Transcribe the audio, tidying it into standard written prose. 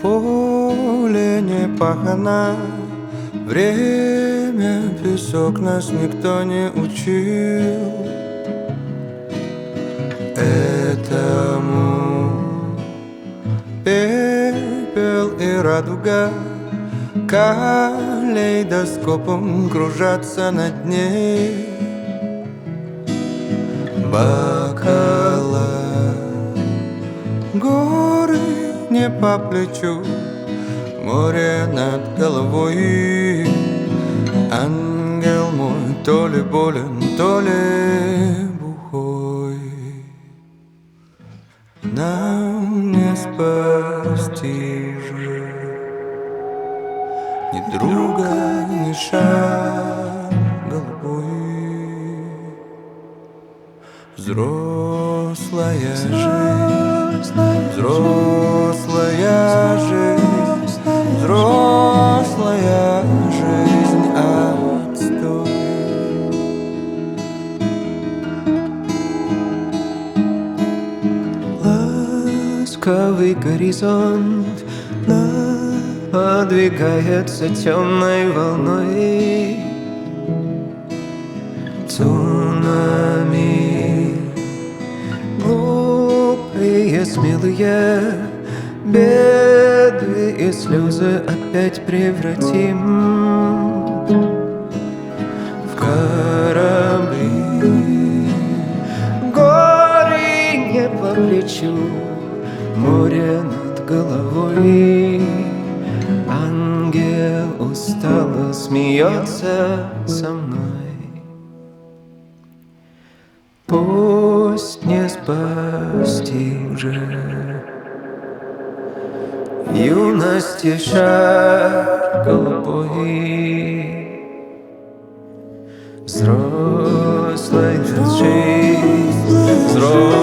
поле не пахано, время, песок, нас никто не учил этому. Пепел и радуга калейдоскопом кружатся над ней. Бокала, горы не по плечу, море над головой. Ангел мой то ли болен, то ли бухой. Нам не спасти же ни друга, ни шаг голубой. Взрослая жизнь, взрослая жизнь, взрослая жизнь, отстой. Ласковый горизонт подвигается темной волной. Цунами, глупые, смелые, беды и слезы опять превратим в корабли. Горе не по плечу, море над головой. Ангел устало смеется со мной. Пусть не спасти же юности шар голубой. Взрослая жизнь, взрослая